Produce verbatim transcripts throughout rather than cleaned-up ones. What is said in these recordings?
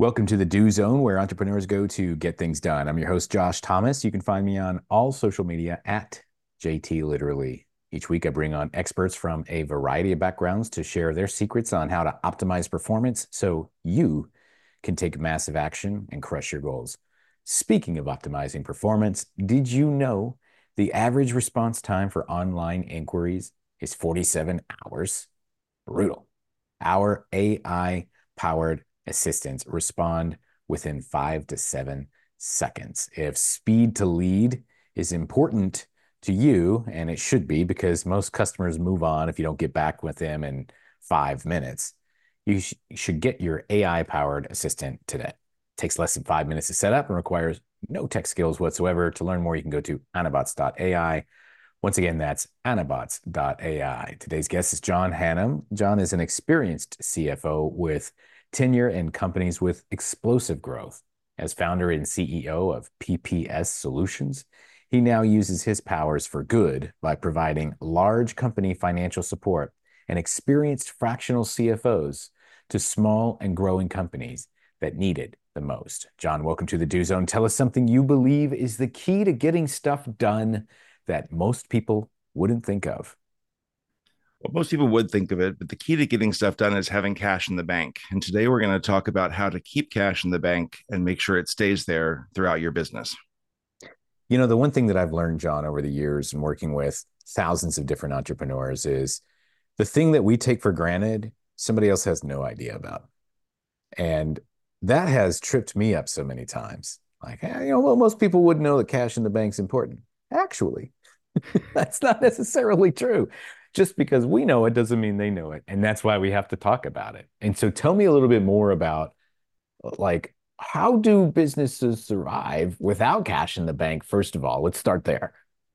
Welcome to the Do Zone, where entrepreneurs go to get things done. I'm your host, Josh Thomas. You can find me on all social media at J T Literally. Each week, I bring on experts from a variety of backgrounds to share their secrets on how to optimize performance so you can take massive action and crush your goals. Speaking of optimizing performance, did you know the average response time for online inquiries is forty-seven hours? Brutal. Our A I powered assistants respond within five to seven seconds. If speed to lead is important to you, and it should be because most customers move on if you don't get back with them in five minutes, you, sh- you should get your A I powered assistant today. It takes less than five minutes to set up and requires no tech skills whatsoever. To learn more, you can go to anabots dot A I. Once again, that's anabots dot A I. Today's guest is John Hannum. John is an experienced C F O with tenure in companies with explosive growth. As founder and C E O of P P S Solutions, he now uses his powers for good by providing large company financial support and experienced fractional C F Os to small and growing companies that need it the most. John, welcome to the Do Zone. Tell us something you believe is the key to getting stuff done that most people wouldn't think of. Well, most people would think of it, but the key to getting stuff done is having cash in the bank. And today we're going to talk about how to keep cash in the bank and make sure it stays there throughout your business. You know, the one thing that I've learned, John, over the years and working with thousands of different entrepreneurs is the thing that we take for granted, somebody else has no idea about. And that has tripped me up so many times. Like, hey, you know, well, most people wouldn't know that cash in the bank's important. Actually, that's not necessarily true. Just because we know it doesn't mean they know it. And that's why we have to talk about it. And so tell me a little bit more about like how do businesses survive without cash in the bank? First of all, let's start there.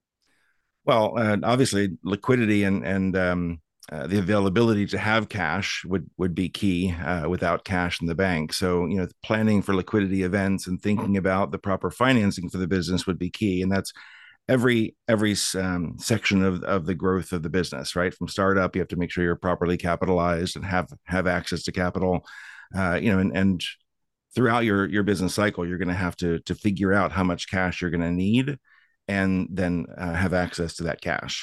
Well, uh, obviously, liquidity and and um, uh, the availability to have cash would would be key uh, without cash in the bank. So, you know, planning for liquidity events and thinking about the proper financing for the business would be key. And that's every every um, section of, of the growth of the business, right? From startup, you have to make sure you're properly capitalized and have have access to capital, uh, you know, and and throughout your your business cycle, you're going to have to to figure out how much cash you're going to need, and then uh, have access to that cash.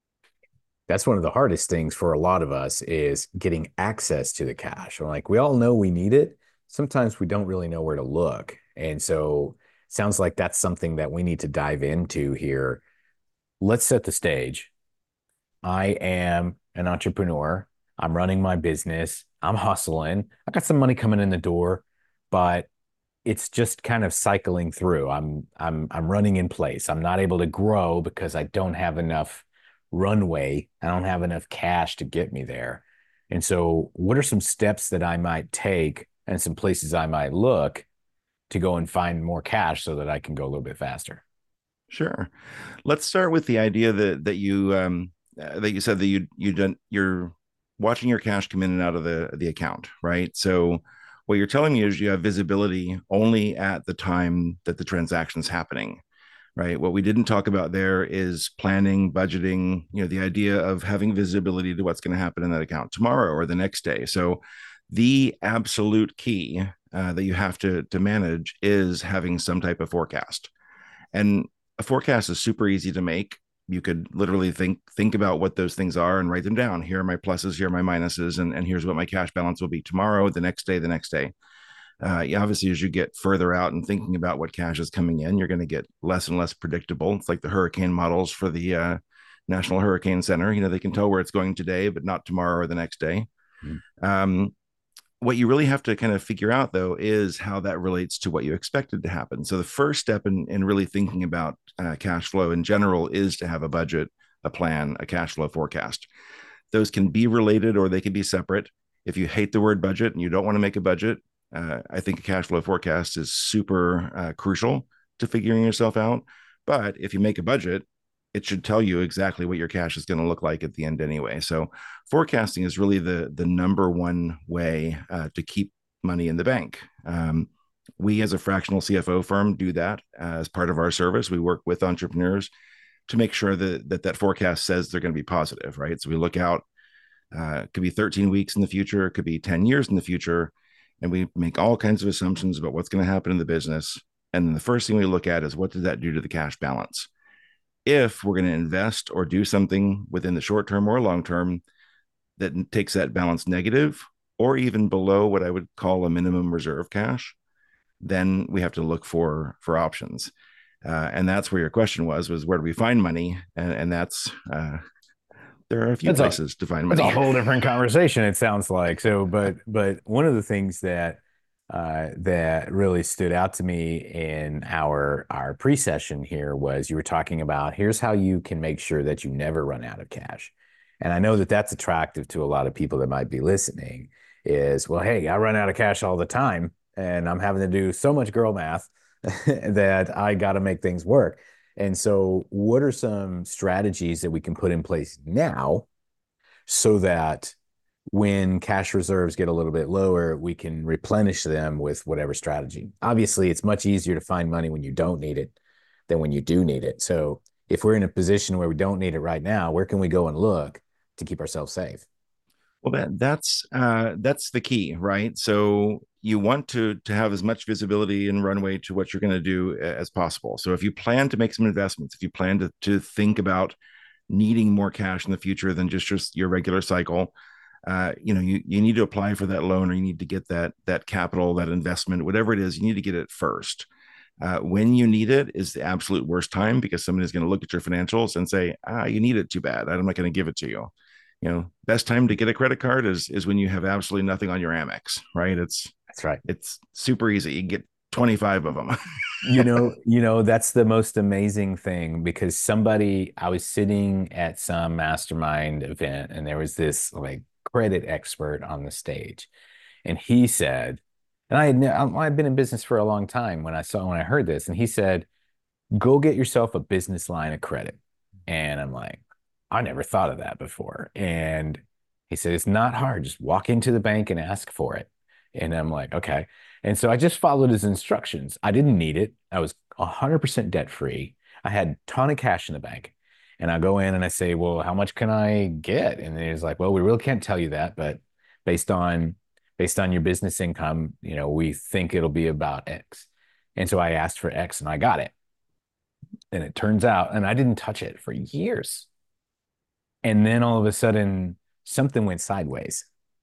That's one of the hardest things for a lot of us is getting access to the cash. Like we all know we need it. Sometimes we don't really know where to look. And so it sounds like that's something that we need to dive into here. Let's set the stage. I am an entrepreneur. I'm running my business. I'm hustling. I got some money coming in the door, but it's just kind of cycling through. I'm I'm I'm running in place. I'm not able to grow because I don't have enough runway. I don't have enough cash to get me there. And so, what are some steps that I might take and some places I might look to go and find more cash so that I can go a little bit faster? Sure. Let's start with the idea that that you um, uh, that you said that you you don't you're watching your cash come in and out of the the account, right? So what you're telling me is you have visibility only at the time that the transaction's happening, right? What we didn't talk about there is planning, budgeting, you know, the idea of having visibility to what's going to happen in that account tomorrow or the next day. So the absolute key uh, that you have to to manage is having some type of forecast. And a forecast is super easy to make. You could literally think think about what those things are and write them down. Here are my pluses, here are my minuses, and, and here's what my cash balance will be tomorrow, the next day, the next day. Uh, yeah, obviously, as you get further out and thinking about what cash is coming in, you're going to get less and less predictable. It's like the hurricane models for the uh, National Hurricane Center. You know, they can tell where it's going today, but not tomorrow or the next day. Mm. Um, what you really have to kind of figure out though is how that relates to what you expected to happen. So the first step in, in really thinking about uh, cash flow in general is to have a budget, a plan, a cash flow forecast. Those can be related or they can be separate. If you hate the word budget and you don't want to make a budget, uh, I think a cash flow forecast is super uh, crucial to figuring yourself out. But if you make a budget, it should tell you exactly what your cash is going to look like at the end anyway. So forecasting is really the the number one way uh, to keep money in the bank. Um, we as a fractional C F O firm do that uh, as part of our service. We work with entrepreneurs to make sure that that, that forecast says they're going to be positive, right? So we look out, uh, it could be thirteen weeks in the future, it could be ten years in the future, and we make all kinds of assumptions about what's going to happen in the business. And then the first thing we look at is what did that do to the cash balance? If we're going to invest or do something within the short term or long term that takes that balance negative or even below what I would call a minimum reserve cash, then we have to look for for options. Uh, and that's where your question was, was where do we find money? And, and that's, uh, there are a few That's a places to find that's a money. whole different conversation, it sounds like. So, but but one of the things that uh, that really stood out to me in our our pre-session here was you were talking about here's how you can make sure that you never run out of cash. And I know that that's attractive to a lot of people that might be listening is, well, hey, I run out of cash all the time and I'm having to do so much girl math that I got to make things work. And so, what are some strategies that we can put in place now so that when cash reserves get a little bit lower, we can replenish them with whatever strategy? Obviously, it's much easier to find money when you don't need it than when you do need it. So, if we're in a position where we don't need it right now, where can we go and look to keep ourselves safe? Well, that that's uh, that's the key, right? So you want to to have as much visibility and runway to what you're going to do as possible. So if you plan to make some investments, if you plan to to think about needing more cash in the future than just just your regular cycle, uh, you know, you you need to apply for that loan or you need to get that that capital, that investment, whatever it is, you need to get it first. Uh, when you need it is the absolute worst time because somebody's going to look at your financials and say, ah, you need it too bad. I'm not going to give it to you. You know, best time to get a credit card is is when you have absolutely nothing on your Amex, right? It's That's right. it's super easy. You can get twenty-five of them. You know, you know, that's the most amazing thing because somebody, I was sitting at some mastermind event and there was this like credit expert on the stage. And he said, and I had I've been in business for a long time when I saw when I heard this, and he said, go get yourself a business line of credit. And I'm like, I never thought of that before. And he said, it's not hard. Just walk into the bank and ask for it. And I'm like, okay. And so I just followed his instructions. I didn't need it. I was one hundred percent debt free. I had a ton of cash in the bank. And I go in and I say, well, how much can I get? And he's like, well, we really can't tell you that, but based on based on your business income, you know, we think it'll be about X. And so I asked for X and I got it. And it turns out, and I didn't touch it for years. And then all of a sudden, something went sideways.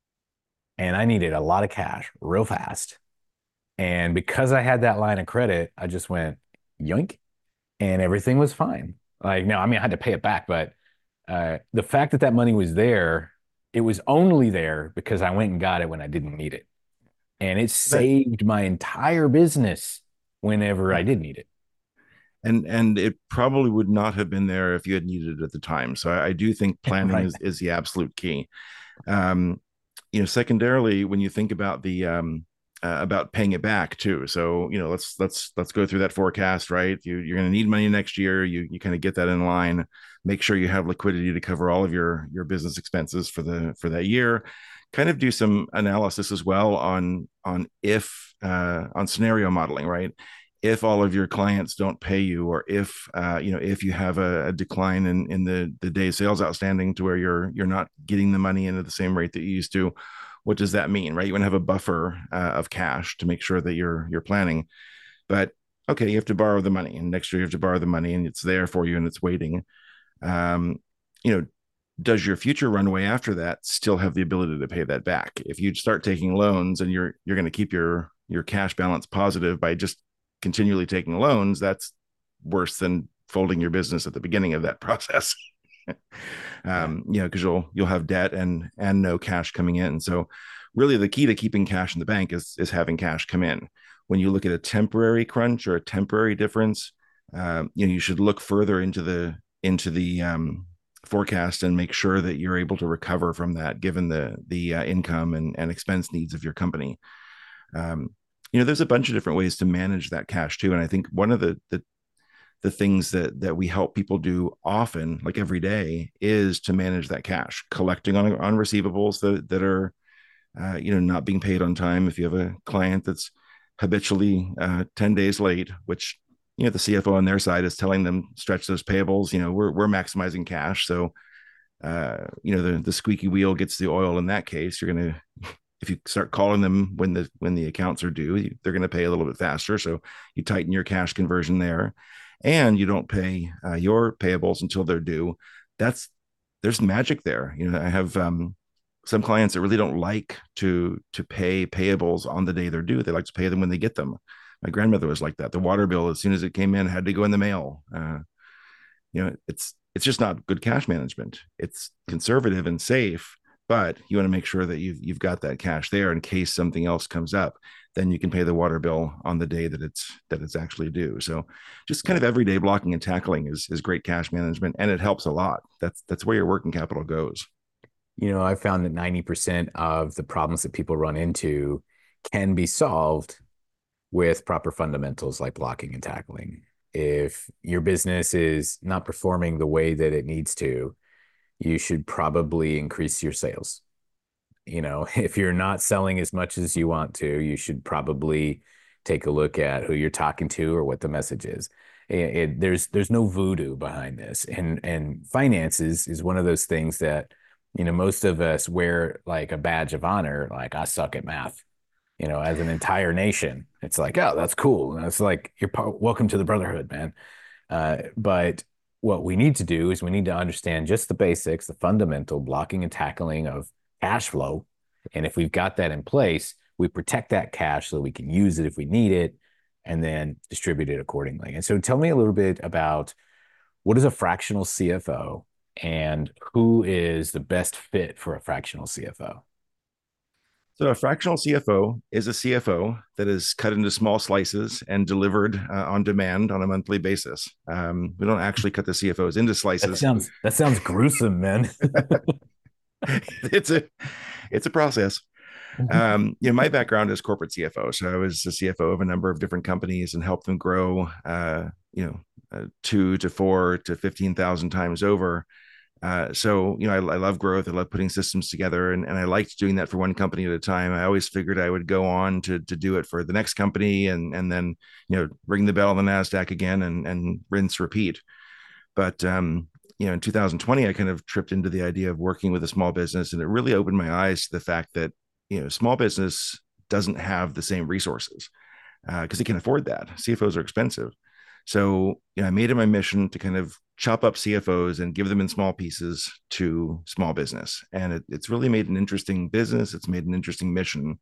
And I needed a lot of cash real fast. And because I had that line of credit, I just went yoink and everything was fine. Like, no, I mean, I had to pay it back, but uh, the fact that that money was there, it was only there because I went and got it when I didn't need it. And it that saved my entire business whenever I did need it. and and it probably would not have been there if you had needed it at the time. So I, I do think planning Right. is is the absolute key. Um, you know, secondarily, when you think about the um, uh, about paying it back too. So you know, let's let's let's go through that forecast, right? You you're going to need money next year. You you kind of get that in line. Make sure you have liquidity to cover all of your your business expenses for the for that year. Kind of do some analysis as well on on if uh, on scenario modeling, right? If all of your clients don't pay you, or if uh, you know if you have a, a decline in in the the day sales outstanding to where you're you're not getting the money in at the same rate that you used to, what does that mean, right? You want to have a buffer uh, of cash to make sure that you're you're planning. But okay, you have to borrow the money, and next year you have to borrow the money, and it's there for you, and it's waiting. Um, you know, does your future runway after that still have the ability to pay that back? If you start taking loans and you're you're going to keep your your cash balance positive by just continually taking loans, that's worse than folding your business at the beginning of that process. Yeah. um, you know, because you'll you'll have debt and and no cash coming in. So really the key to keeping cash in the bank is is having cash come in. When you look at a temporary crunch or a temporary difference, um, you know, you should look further into the into the um, forecast and make sure that you're able to recover from that given the the uh, income and, and expense needs of your company. Um, you know, there's a bunch of different ways to manage that cash too. And I think one of the the the things that that we help people do often, like every day, is to manage that cash, collecting on on receivables that that are uh, you know not being paid on time. If you have a client that's habitually uh, ten days late, which you know the C F O on their side is telling them stretch those payables, you know we're we're maximizing cash, so uh, you know the the squeaky wheel gets the oil in that case. You're gonna if you start calling them when the when the accounts are due, they're going to pay a little bit faster. So you tighten your cash conversion there, and you don't pay uh, your payables until they're due. That's there's magic there. You know, I have um, some clients that really don't like to to pay payables on the day they're due. They like to pay them when they get them. My grandmother was like that. The water bill, as soon as it came in, had to go in the mail. Uh, you know, it's it's just not good cash management. It's conservative and safe, but you want to make sure that you've you've got that cash there in case something else comes up. Then you can pay the water bill on the day that it's that it's actually due. So just kind of everyday blocking and tackling is is great cash management, and it helps a lot. That's that's where your working capital goes. You know, I found that ninety percent of the problems that people run into can be solved with proper fundamentals like blocking and tackling. If your business is not performing the way that it needs to, you should probably increase your sales. You know, if you're not selling as much as you want to, you should probably take a look at who you're talking to or what the message is. It, it, there's there's no voodoo behind this, and and finances is one of those things that, you know, most of us wear like a badge of honor. Like, I suck at math, you know, as an entire nation. It's like, oh, that's cool. And it's like, you're welcome to the brotherhood, man. Uh, but what we need to do is we need to understand just the basics, the fundamental blocking and tackling of cash flow. And if we've got that in place, we protect that cash so we can use it if we need it, and then distribute it accordingly. And so tell me a little bit about, what is a fractional C F O, and who is the best fit for a fractional C F O? So a fractional C F O is a C F O that is cut into small slices and delivered uh, on demand on a monthly basis. Um, we don't actually cut the C F Os into That slices. sounds that sounds gruesome, man. it's a it's a process. Um, you know, my background is corporate C F O, so I was a C F O of a number of different companies and helped them grow. Uh, you know, uh, two to four to fifteen thousand times over. Uh, so, you know, I, I love growth. I love putting systems together, and, and I liked doing that for one company at a time. I always figured I would go on to to do it for the next company, and and then, you know, ring the bell on the NASDAQ again, and and rinse repeat. But um, you know, in two thousand twenty, I kind of tripped into the idea of working with a small business, and it really opened my eyes to the fact that, you know, small business doesn't have the same resources because uh, they can afford that. C F Os are expensive. So, you know, I made it my mission to kind of chop up C F Os and give them in small pieces to small business. And it, it's really made an interesting business. It's made an interesting mission.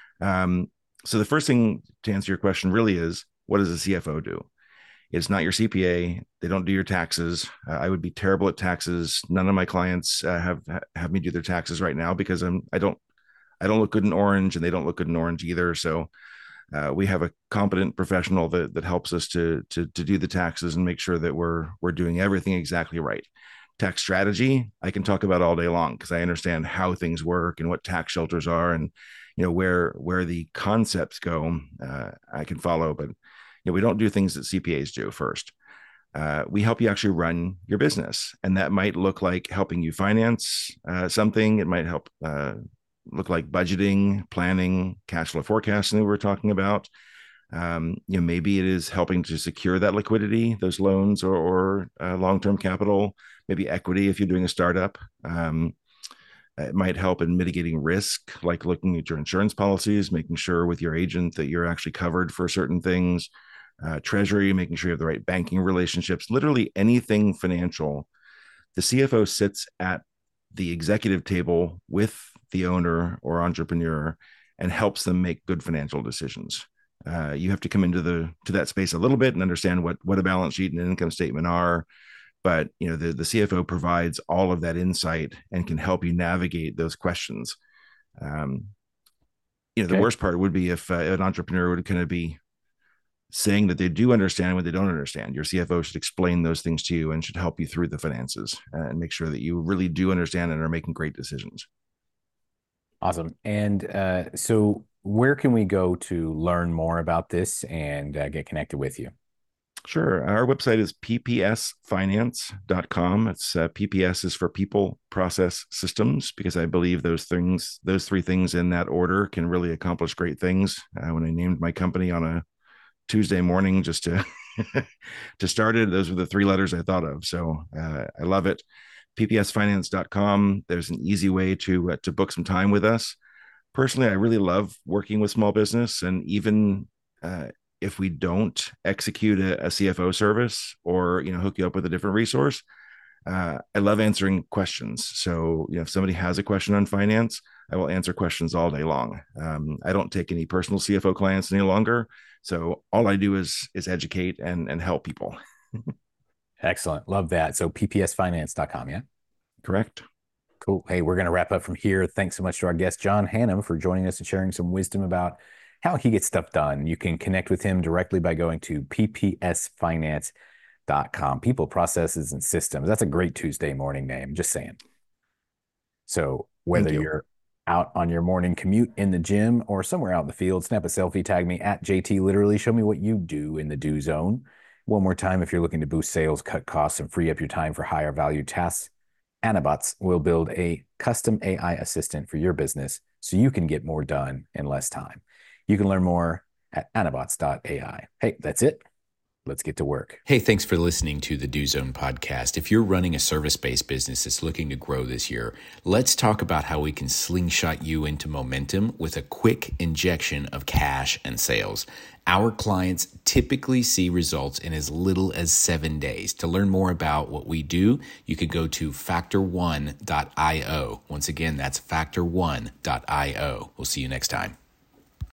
Um, so the first thing to answer your question really is, what does a C F O do? It's not your C P A. They don't do your taxes. Uh, I would be terrible at taxes. None of my clients uh, have have me do their taxes right now because I'm I don't I don't look good in orange, and they don't look good in orange either. So uh, we have a competent professional that that helps us to to to do the taxes and make sure that we're we're doing everything exactly right. Tax strategy, I can talk about all day long because I understand how things work and what tax shelters are, and you know where where the concepts go. Uh, I can follow, but you know, we don't do things that C P As do first. Uh, we help you actually run your business. And that might look like helping you finance uh, something. It might help uh, look like budgeting, planning, cash flow forecasting that we were talking about. Um, you know, maybe it is helping to secure that liquidity, those loans, or, or uh, long-term capital, maybe equity if you're doing a startup. Um, it might help in mitigating risk, like looking at your insurance policies, making sure with your agent that you're actually covered for certain things. Uh, treasury, making sure you have the right banking relationships, literally anything financial. The C F O sits at the executive table with the owner or entrepreneur and helps them make good financial decisions. Uh, you have to come into the to that space a little bit and understand what what a balance sheet and an income statement are. But you know, the, the C F O provides all of that insight and can help you navigate those questions. Um, you know, the Okay. worst part would be if uh, an entrepreneur would kind of be saying that they do understand what they don't understand. Your C F O should explain those things to you and should help you through the finances and make sure that you really do understand and are making great decisions. Awesome. And uh, so where can we go to learn more about this and uh, get connected with you? Sure. Our website is p p s finance dot com. It's uh, P P S is for people, process, systems, because I believe those things, those three things in that order can really accomplish great things. Uh, when I named my company on a Tuesday morning just to to start it, those were the three letters I thought of. So uh, I love it. p p s finance dot com. There's an easy way to uh, to book some time with us. personally, I really love working with small business, and even uh, if we don't execute a, a C F O service or you know hook you up with a different resource, uh, I love answering questions. So you know, if somebody has a question on finance, I will answer questions all day long. Um, I don't take any personal C F O clients any longer, so all I do is is educate and and help people. Excellent. Love that. So p p s finance dot com, yeah? Correct. Cool. Hey, we're going to wrap up from here. Thanks so much to our guest, John Hannum, for joining us and sharing some wisdom about how he gets stuff done. You can connect with him directly by going to p p s finance dot com. People, processes, and systems. That's a great Tuesday morning name. Just saying. So whether Thank you. you're out on your morning commute in the gym or somewhere out in the field, snap a selfie, tag me at J T Literally. Show me what you do in the do zone. One more time, if you're looking to boost sales, cut costs, and free up your time for higher value tasks, Anabots will build a custom A I assistant for your business so you can get more done in less time. You can learn more at anabots dot A I. Hey, that's it. Let's get to work. Hey, thanks for listening to the Do Zone podcast. If you're running a service-based business that's looking to grow this year, let's talk about how we can slingshot you into momentum with a quick injection of cash and sales. Our clients typically see results in as little as seven days. To learn more about what we do, you could go to factor one dot io. Once again, that's factor one dot io. We'll see you next time.